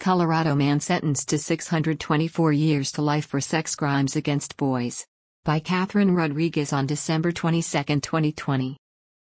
Colorado man sentenced to 624 years to life for sex crimes against boys. By Catherine Rodriguez on December 22, 2020.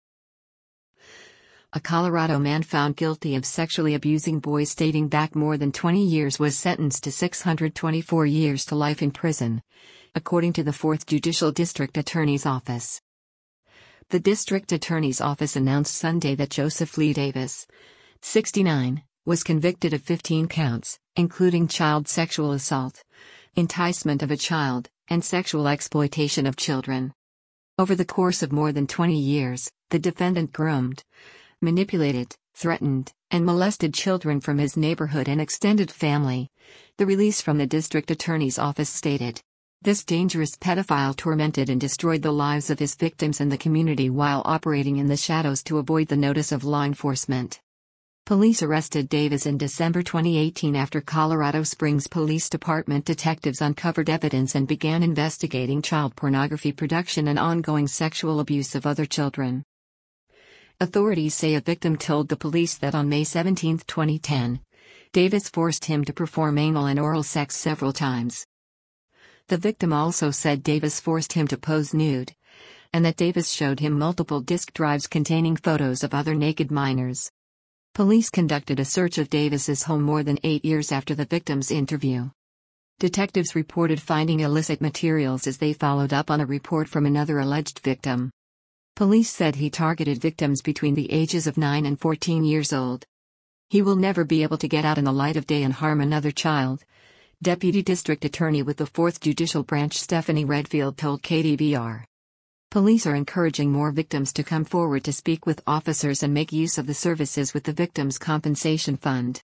A Colorado man found guilty of sexually abusing boys dating back more than 20 years was sentenced to 624 years to life in prison, according to the 4th Judicial District Attorney's Office. The District Attorney's Office announced Sunday that Joseph Lee Davis, 69, was convicted of 15 counts, including child sexual assault, enticement of a child, and sexual exploitation of children. Over the course of more than 20 years, the defendant groomed, manipulated, threatened, and molested children from his neighborhood and extended family, the release from the district attorney's office stated. This dangerous pedophile tormented and destroyed the lives of his victims and the community while operating in the shadows to avoid the notice of law enforcement. Police arrested Davis in December 2018 after Colorado Springs Police Department detectives uncovered evidence and began investigating child pornography production and ongoing sexual abuse of other children. Authorities say a victim told the police that on May 17, 2010, Davis forced him to perform anal and oral sex several times. The victim also said Davis forced him to pose nude, and that Davis showed him multiple disk drives containing photos of other naked minors. Police conducted a search of Davis's home more than 8 years after the victim's interview. Detectives reported finding illicit materials as they followed up on a report from another alleged victim. Police said he targeted victims between the ages of 9 and 14 years old. He will never be able to get out in the light of day and harm another child, Deputy District Attorney with the 4th Judicial Branch Stephanie Redfield told KDVR. Police are encouraging more victims to come forward to speak with officers and make use of the services with the Victims' Compensation Fund.